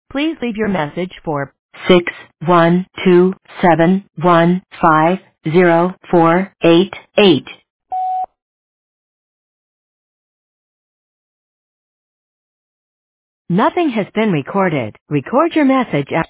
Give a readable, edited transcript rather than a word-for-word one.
Please leave your message for 61271504888. Nothing has been recorded. Record your message after